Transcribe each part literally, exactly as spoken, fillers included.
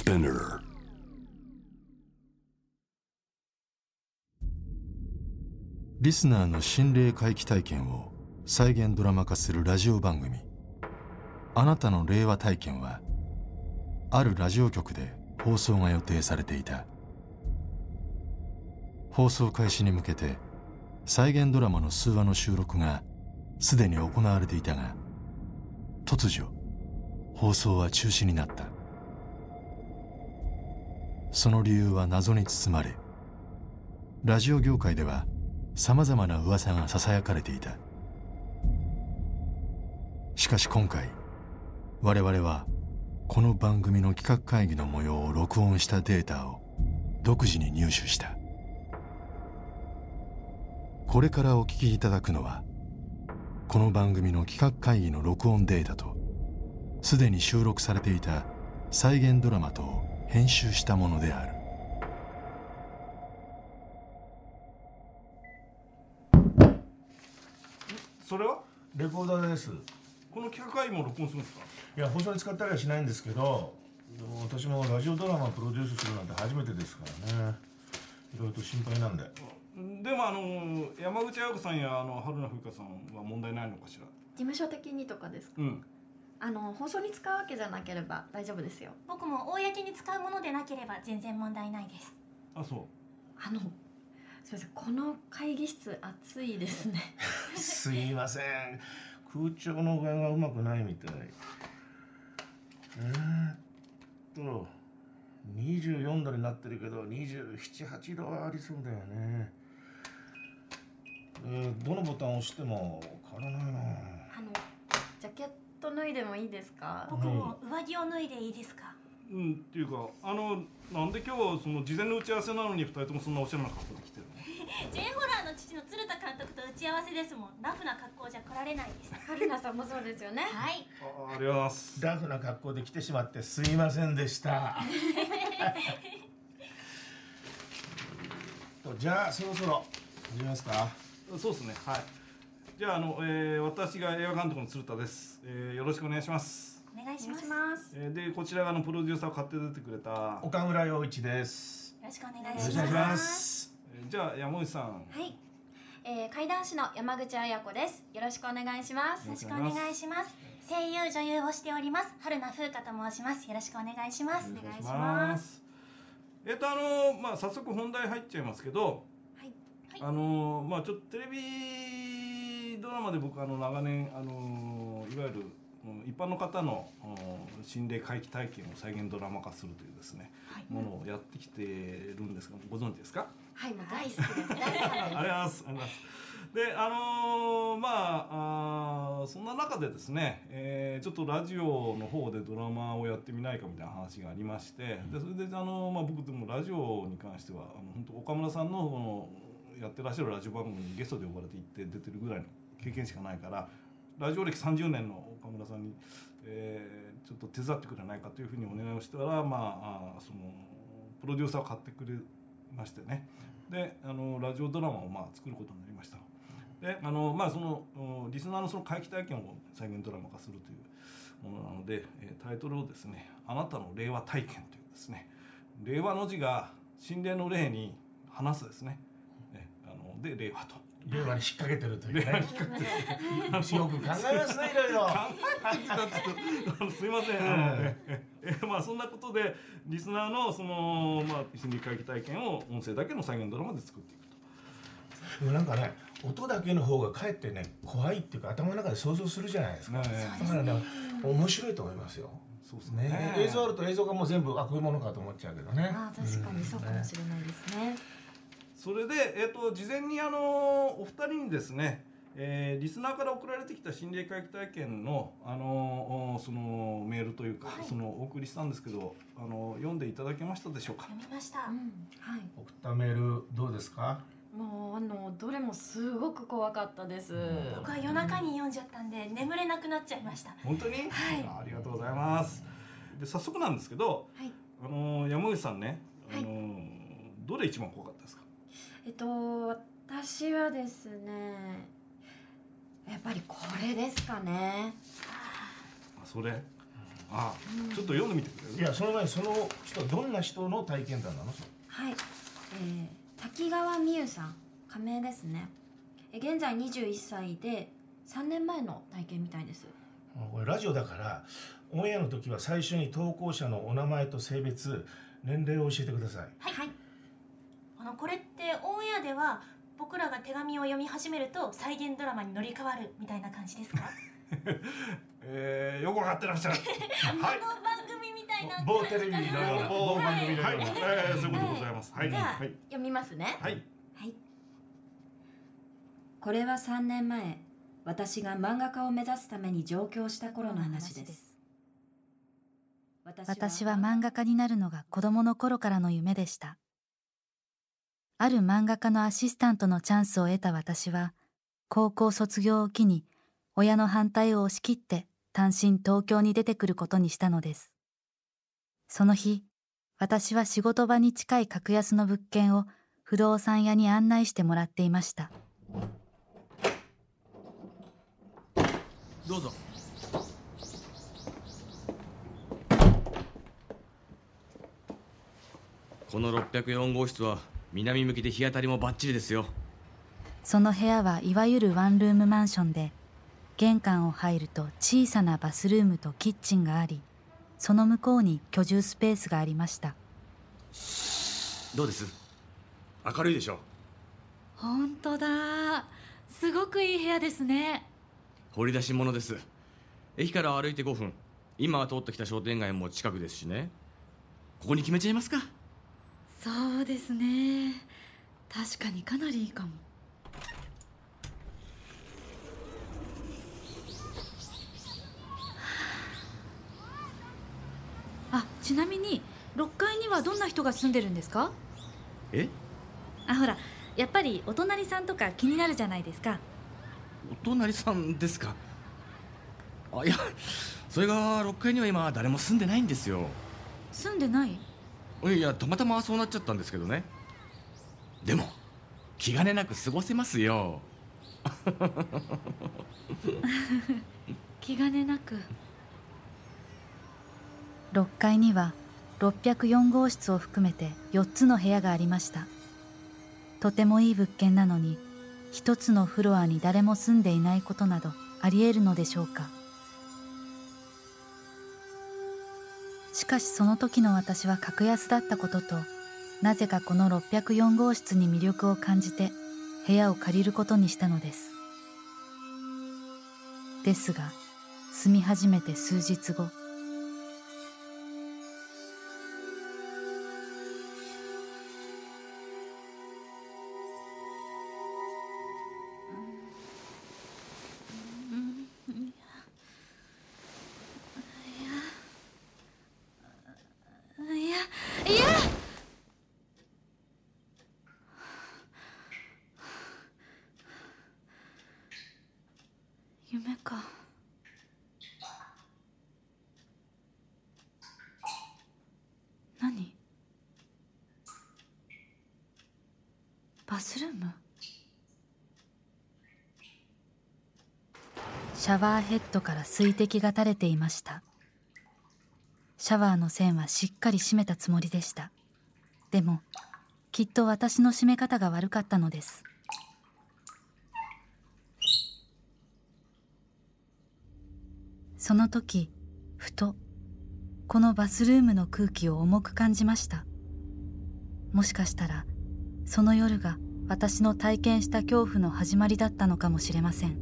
Spinner。 リスナーの心霊回帰体験を再現ドラマ化するラジオ番組「あなたの令和体験」はあるラジオ局で放送が予定されていた。放送開始に向けて再現ドラマの数話の収録がすでに行われていたが、突如放送は中止になった。その理由は謎に包まれ、ラジオ業界ではさまざまな噂がささやかれていた。しかし今回我々はこの番組の企画会議の模様を録音したデータを独自に入手した。これからお聞きいただくのはこの番組の企画会議の録音データとすでに収録されていた再現ドラマとを編集したものである。 それはレコーダーです。 この企画会議も録音するんですか？ いや、放送に使ったりはしないんですけど、でも私もラジオドラマプロデュースするなんて初めてですからね、いろいろと心配なんで。 でもあの山口彩子さんやあの春名風花さんは問題ないのかしら？ 事務所的にとかですか？ うん。 あの放送に使うわけじゃなければ大丈夫ですよ。 僕も公に使うものでなければ全然問題ないです。 あ、そう。 あのすみません、この会議室暑いですね。 すいません、空調の具合がうまくないみたい。えー、っとにじゅうよんどになってるけどにじゅうなな、はちどはありそうだよね。えー、どのボタンを押しても変わらないな。 あのジャケット脱いでもいいですか？ 僕も上着を脱いでいいですか？ うん、っていうかあのなんで今日その事前の打ち合わせなのにふたりともそんなおしゃれな格好で来てるの？ ジェンホラーの父の鶴田監督と打ち合わせですもん。ラフな格好じゃ来られないです。 春菜さんもそうですよね。 はい。 あ、ありがとうございます。 ラフな格好で来てしまってすいませんでした。じゃあそろそろ始めますか。 そうですね。はい。じゃああの、えー、私が映画監督の鶴田です。えー、よろしくお願いします。 お願いします。 えー、でこちらがのプロデューサーを買って出てくれた岡村陽一です。 よろしくお願いよします。 ろしくお願いします。 えー、じゃあ山口さん。 はい、えー、怪談師の山口彩子です。よろしくお願いします。 よろしくお願いします。声優女優をしております春名風花と申します。よろしくお願いします。 お願いします。えっとあのまあ早速本題入っちゃいますけど、 はい、 あのまあちょっとテレビドラマで僕あの長年あのいわゆる一般の方の心霊回帰体験を再現ドラマ化するというですね、はい、ものをやってきてるんですが、ご存知ですか？ はい、もう大好きです。大好きです。 ありがとうございます。で、あのー、まあ、あそんな中でですね、えー、ちょっとラジオの方でドラマをやってみないかみたいな話がありまして、でそれで、あのーまあ、僕でもラジオに関してはあの本当岡村さんのこのやってらっしゃるラジオ番組にゲストで呼ばれて行って出てるぐらいの経験しかないから、ラジオ歴さんじゅうねんの岡村さんに、えー、ちょっと手伝ってくれないかというふうにお願いをしたら、まあ、あそのプロデューサーを買ってくれましてね、であのラジオドラマをまあ作ることになりました。であの、まあ、そのリスナーのその回帰体験を再現ドラマ化するというものなので、タイトルをですね「あなたの令和体験」というですね、令和の字が心霊の霊に話すですね、あので令和と令和に引っ掛けてるというね。 令和に引っ掛けてるよく考えますね、いろいろ。 考えてきたちょっとすいません、あの、ねえまあそんなことでリスナーのそのまあ心理回帰体験を音声だけの再現ドラマで作っていくと。 でもなんかね、音だけの方がかえってね怖いっていうか頭の中で想像するじゃないですか。 ねだからね面白いと思いますよ。 そうですね。 ね、映像あると映像がもう全部あこういうものかと思っちゃうけどね。 あ、確かにそうかもしれないですね。 それで、えー、と事前にあのお二人にですね、えー、リスナーから送られてきた心霊回帰体験の、あのそのメールというか、はい、そのお送りしたんですけど、あの読んでいただけましたでしょうか？ 読みました、うん、 はい、 送ったメールどうですか？ もうあのどれもすごく怖かったです。 僕は夜中に読んじゃったんで眠れなくなっちゃいました。 本当に？はい、ありがとうございます。で早速なんですけど、はい、あの山口さんね、あの、はい、どれ一番怖かったですか？ えっと私はですね、やっぱりこれですかね。 あ、それ、あああ、ちょっと読んでみてくれる？ いや、その前にその人はどんな人の体験談なの？ はい、えー、滝川美優さん、仮名ですね。え現在にじゅういっさいでさんねんまえの体験みたいです。 これラジオだからオンエアの時は最初に投稿者のお名前と性別、年齢を教えてください。 はい、はい、あのこれってオンエアでは僕らが手紙を読み始めると再現ドラマに乗り換わるみたいな感じですか？ えー、よくわかってらっしゃる。はい。 あの番組みたいな某テレビのような、某番組のはい、 ような。 えー、そういうことでございます。はい。 じゃあ、 はい。 読みますね。 はい。 はい。これはさんねんまえ、私が漫画家を目指すために上京した頃の話です。 私は漫画家になるのが子供の頃からの夢でした。ある漫画家のアシスタントのチャンスを得た私は、高校卒業を機に親の反対を押し切って単身東京に出てくることにしたのです。その日、私は仕事場に近い格安の物件を不動産屋に案内してもらっていました。 どうぞ。このろっぴゃくよん号室は南向きで日当たりもバッチリですよ。 その部屋はいわゆるワンルームマンションで、玄関を入ると小さなバスルームとキッチンがあり、その向こうに居住スペースがありました。 どうです？明るいでしょ。 本当だ、すごくいい部屋ですね。 掘り出し物です。駅から歩いてごふん、今は通ってきた商店街も近くですしね。ここに決めちゃいますか。 そうですね、確かにかなりいいかも。あ、ちなみにろっかいにはどんな人が住んでるんですか？ え？ あ、ほら、やっぱりお隣さんとか気になるじゃないですか。 お隣さんですか？あ、いや、それがろっかいには今誰も住んでないんですよ。 住んでない？ いや、たまたまそうなっちゃったんですけどね。でも気兼ねなく過ごせますよ。 気兼ねなく。 ろっかいにはろっぴゃくよん号室を含めてよっつの部屋がありました。とてもいい物件なのに、一つのフロアに誰も住んでいないことなどあり得るのでしょうか。しかしその時の私は格安だったことと、なぜかこのろっぴゃくよん号室に魅力を感じて部屋を借りることにしたのです。ですが、住み始めて数日後、夢か。何？バスルーム？シャワーヘッドから水滴が垂れていました。シャワーの栓はしっかり閉めたつもりでした。でもきっと私の閉め方が悪かったのです。その時、ふとこのバスルームの空気を重く感じました。もしかしたらその夜が私の体験した恐怖の始まりだったのかもしれません。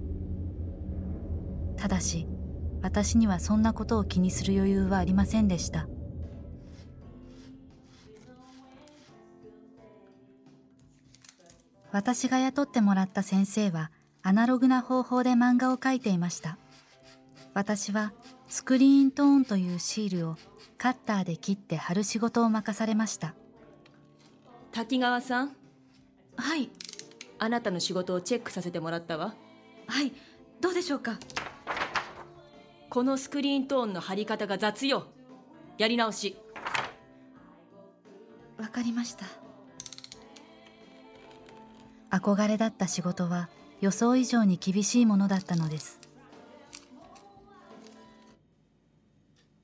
ただし私にはそんなことを気にする余裕はありませんでした。私が雇ってもらった先生はアナログな方法で漫画を描いていました。私はスクリーントーンというシールをカッターで切って貼る仕事を任されました。 滝川さん、 はい。 あなたの仕事をチェックさせてもらったわ。 はい、どうでしょうか。 このスクリーントーンの貼り方が雑よ。やり直し。 わかりました。憧れだった仕事は予想以上に厳しいものだったのです。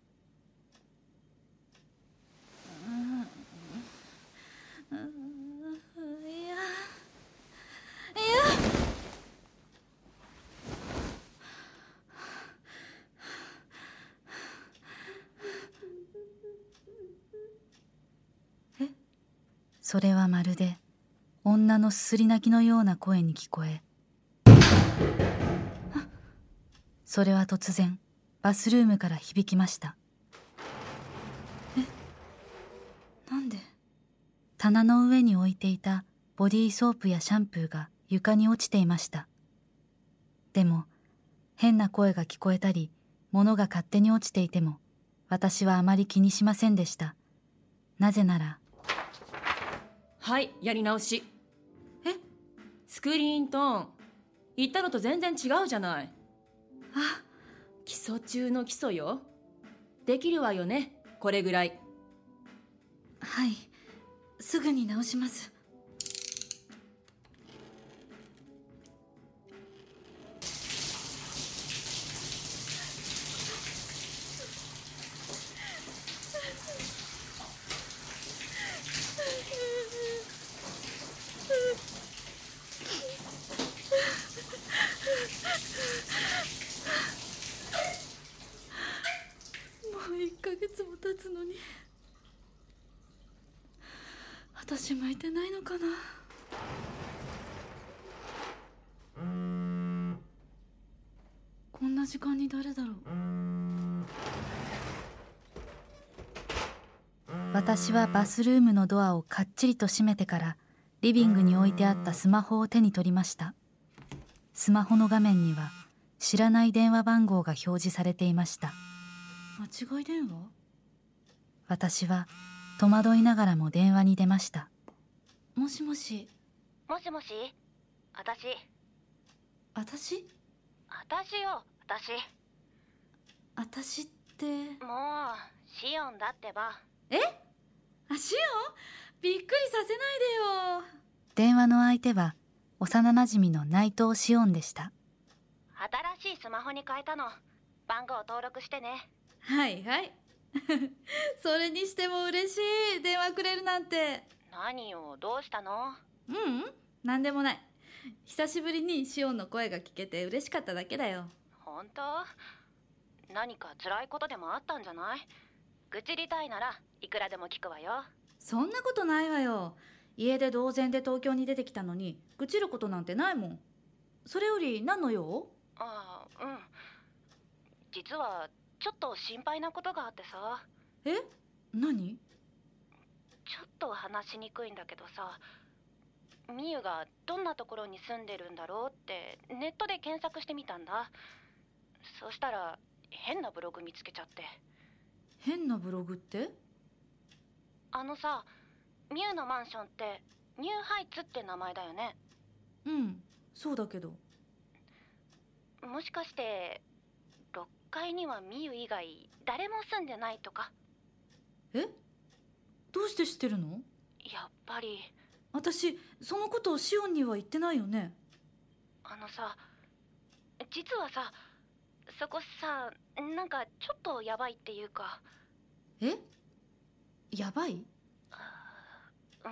それはまるで女のすすり泣きのような声に聞こえ、それは突然バスルームから響きました。 え、なんで？ 棚の上に置いていたボディーソープやシャンプーが床に落ちていました。でも変な声が聞こえたり物が勝手に落ちていても私はあまり気にしませんでした。なぜなら、 はい、やり直し。 え？ スクリーントーン言ったのと全然違うじゃない。 あ、 基礎中の基礎よ。できるわよね、これぐらい。 はい、すぐに直します。もういっかげつも経つのに、私向いてないのかな。こんな時間に誰だろう。 私はバスルームのドアをかっちりと閉めてからリビングに置いてあったスマホを手に取りました。スマホの画面には知らない電話番号が表示されていました。 間違い電話？ 私は戸惑いながらも電話に出ました。 もしもし。 もしもし、あたし。 あたし？ あたしよ、あたし。 あたしって。 もう、シオンだってば。 え？あ、シオン？びっくりさせないでよ。 電話の相手は幼なじみの内藤シオンでした。 新しいスマホに変えたの。番号登録してね。 はいはい。それにしても嬉しい、電話くれるなんて。 何よ、どうしたの？ ううん、なんでもない。久しぶりにシオンの声が聞けて嬉しかっただけだよ。 本当？何か辛いことでもあったんじゃない？愚痴りたいならいくらでも聞くわよ。 そんなことないわよ。家で同然で東京に出てきたのに愚痴ることなんてないもん。それより何の用？ ああ、うん。実はちょっと心配なことがあってさ。 え？何？ ちょっと話しにくいんだけどさ、みゆがどんなところに住んでるんだろうってネットで検索してみたんだ。そしたら変なブログ見つけちゃって。 変なブログって？ あのさ、みゆのマンションってニューハイツって名前だよね。 うん、そうだけど。 もしかしてろっかいにはみゆ以外誰も住んでないとか？ え？どうして知ってるの？ やっぱり。 私そのことをシオンには言ってないよね。 あのさ、実はさ、そこさ、なんかちょっとヤバいっていうか。 え？やばい？ うん。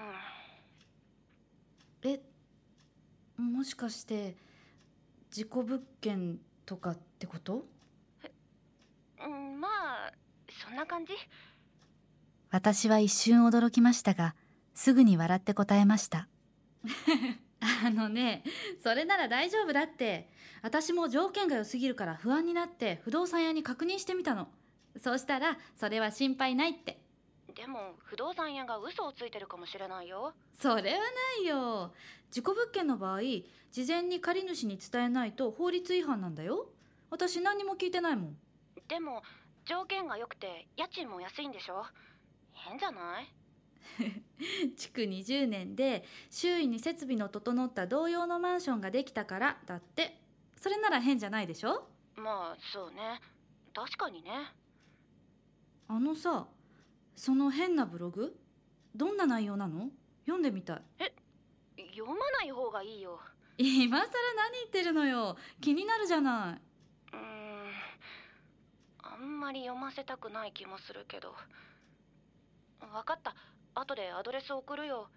え、もしかして事故物件とかってこと？ うん、まあそんな感じ。 私は一瞬驚きましたが、すぐに笑って答えました。 あのね、それなら大丈夫だって。私も条件が良すぎるから不安になって不動産屋に確認してみたの。そうしたらそれは心配ないって。 でも不動産屋が嘘をついてるかもしれないよ。 それはないよ。事故物件の場合、事前に借り主に伝えないと法律違反なんだよ。私何にも聞いてないもん。 でも条件が良くて家賃も安いんでしょ？変じゃない？ 築にじゅうねんで周囲に設備の整った同様のマンションができたからだって。それなら変じゃないでしょ？ まあそうね、確かにね。 あのさ、その変なブログ、どんな内容なの？読んでみたい。 え、読まない方がいいよ。 今さら何言ってるのよ。気になるじゃない。 うーん、あんまり読ませたくない気もするけど。分かった、後でアドレス送るよ。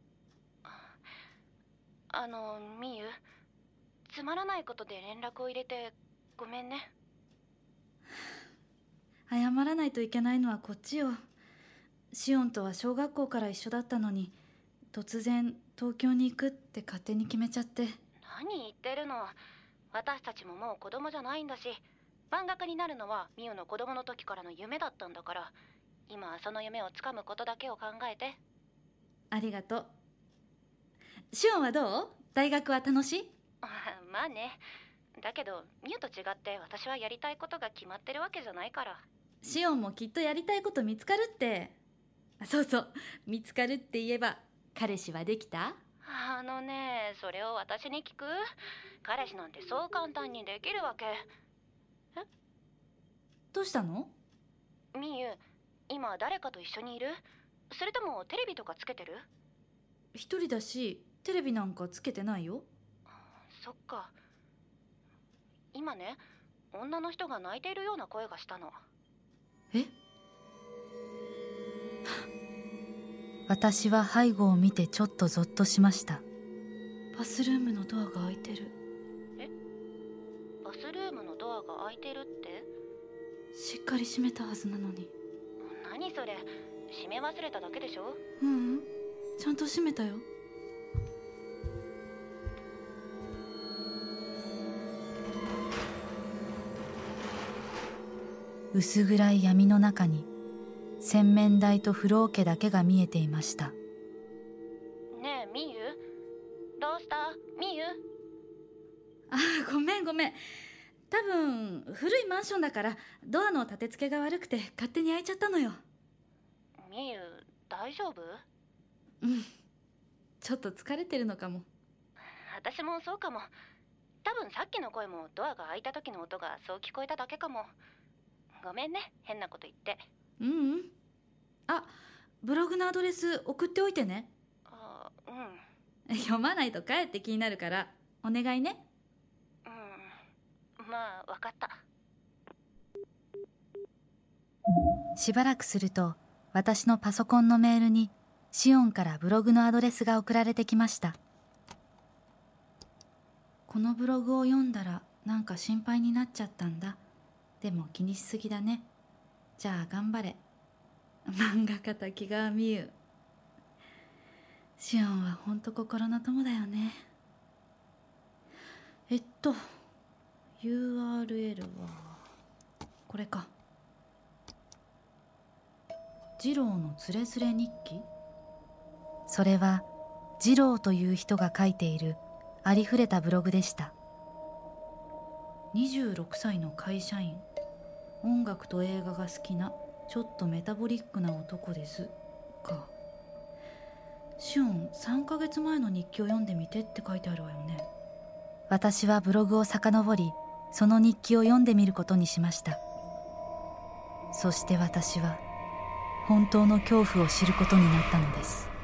あの、みゆ、つまらないことで連絡を入れてごめんね。 謝らないといけないのはこっちよ。シオンとは小学校から一緒だったのに、 突然東京に行くって勝手に決めちゃって。 何言ってるの。私たちももう子供じゃないんだし、漫画家になるのはミユの子供の時からの夢だったんだから、今はその夢をつかむことだけを考えて。 ありがとう。シオンはどう？大学は楽しい？ まあね。だけどミユと違って私はやりたいことが決まってるわけじゃないから。 シオンもきっとやりたいこと見つかるって。そうそう、見つかるって言えば彼氏はできた？ あのね、それを私に聞く？彼氏なんてそう簡単にできるわけ。え？ どうしたの？ ミユ、今誰かと一緒にいる？それともテレビとかつけてる？ 一人だしテレビなんかつけてないよ。 そっか。今ね、女の人が泣いているような声がしたの。 え？ 私は背後を見てちょっとゾッとしました。 バスルームのドアが開いてる。 え？バスルームのドアが開いてるって？ しっかり閉めたはずなのに。 何それ、閉め忘れただけでしょ？ ううん、ちゃんと閉めたよ。 薄暗い闇の中に洗面台と風呂桶だけが見えていました。 ねえミユ、どうしたミユ？ あ、ごめんごめん。多分古いマンションだからドアの立て付けが悪くて勝手に開いちゃったのよ。 ミユ、大丈夫？ うん、ちょっと疲れてるのかも。 私もそうかも。多分さっきの声もドアが開いた時の音がそう聞こえただけかも。ごめんね、変なこと言って。 ううん。あ、ブログのアドレス送っておいてね。 あ、うん。 読まないと帰って気になるからお願いね。 うん、まあ分かった。 しばらくすると私のパソコンのメールにシオンからブログのアドレスが送られてきました。このブログを読んだらなんか心配になっちゃったんだ。でも気にしすぎだね。じゃあ頑張れ。漫画家滝川美優。シオンはほんと心の友だよね。えっと ユーアールエル はこれか。二郎のつれづれ日記。それは二郎という人が書いているありふれたブログでした。にじゅうろくさいの会社員、音楽と映画が好きなちょっとメタボリックな男ですか。シオン、さんかげつまえの日記を読んでみてって書いてあるわよね。私はブログを遡り、その日記を読んでみることにしました。そして私は本当の恐怖を知ることになったのです。